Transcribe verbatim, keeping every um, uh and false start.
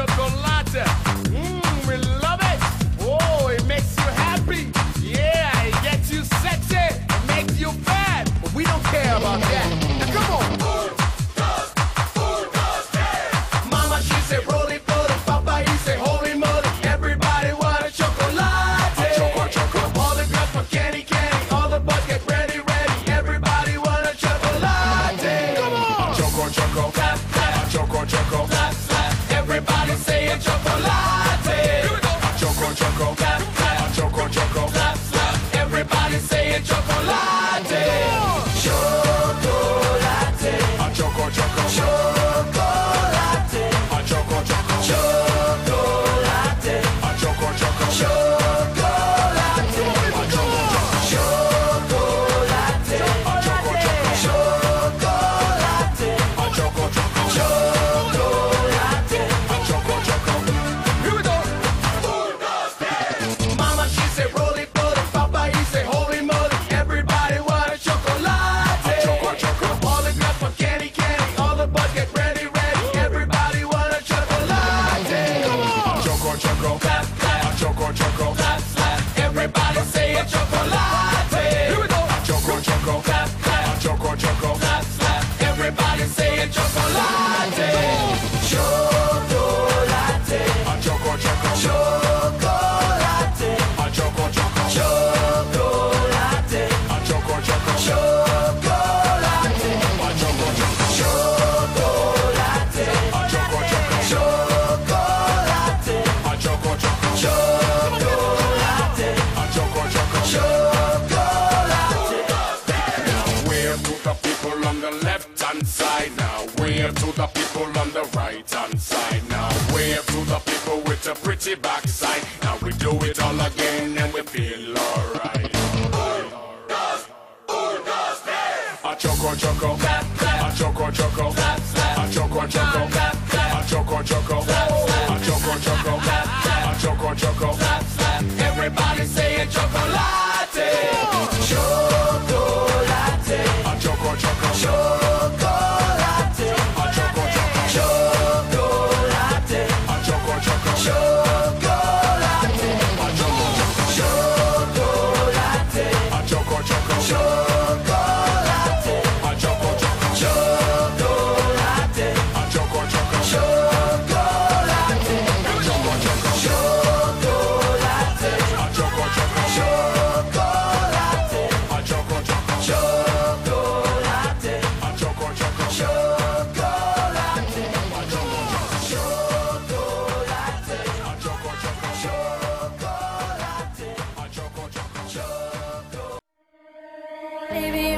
chocolate. Mmm, we love it. Oh, it makes you happy. Yeah, it gets you sexy. It makes you bad. But we don't care about that. Now come on. Food does, food does that. Mama, she said roly poly. Papa, he said holy moly. Everybody want a chocolate. A choco, choco. All the girls want candy, candy. All the boys get ready, ready. Everybody want a chocolate. Come on. A choco, choco. Clap, clap. A choco, choco. Clap, clap. Everybody say a chocolate. Here we go. A choco, choco. Clap, clap. A choco, choco. Clap, clap. Everybody say a chocolate. Chocolate. A choco, choco. Chocolate. A choco, choco. Chocolate. A choco, choco. Chocolate. A choco, choco. Chocolate. A choco, choco. Chocolate. A choco, choco. Chocolate. A choco, choco. Here we go. Food does that. Mama, she said roly poly. Papa, he said holy moly. Everybody want a chocolate. A choco, choco. All the girls want candy, candy. All the boys get ready, ready. Everybody want a chocolate. Come on. A choco, choco. Clap, clap. A choco, choco. Clap, clap. Everybody say a chocolate. Here we go. A choco, choco. Clap, clap. A choco, choco. Clap, clap. Everybody say a chocolate. Chocolate. A choco, choco. Chocolate. A choco, choco. Chocolate. A choco, choco. Chocolate. A choco, choco. Chocolate. A choco, choco. Chocolate. A choco, choco. Chocolate. A choco, choco. Chocolate. Now wave to the people on the left hand side. Now wave to the people on the right hand side. Now wave to the people with a pretty backside. Now we do it all again and we feel alright. A choco choco, clap clap. A choco choco, clap clap. A choco choco, clap clap. A choco choco, clap clap. A choco choco, clap clap. A choco choco, clap clap. Everybody say a chocolate. Chocolate. A choco choco. Chocolate. A choco choco. Chocolate. A choco choco. Chocolate. A choco choco. Chocolate. A choco choco. Chocolate. A choco choco. Chocolate. A choco choco. Chocolate. A choco choco. Chocolate. A choco choco. Chocolate. A choco choco. Chocolate. A choco choco. Chocolate. A choco choco. Chocolate. A choco choco. Chocolate. A choco choco. Chocolate. Baby,